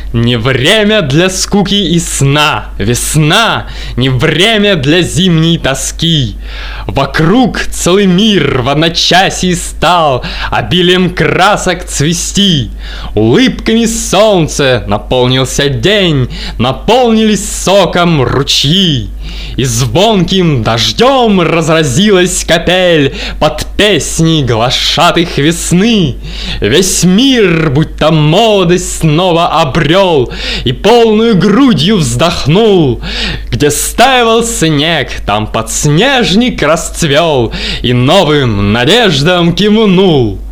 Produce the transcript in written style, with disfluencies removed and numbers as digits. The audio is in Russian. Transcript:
Не время для скуки и сна, весна, не время для зимней тоски. Вокруг целый мир в одночасье стал обилием красок цвести. Улыбками солнца наполнился день, наполнились соком ручьи. И звонким дождем разразилась капель под песни глашатых весны. Весь мир, будто молодость, снова обрел и полную грудью вздохнул. Где стаивал снег, там подснежник расцвел и новым надеждам кивнул.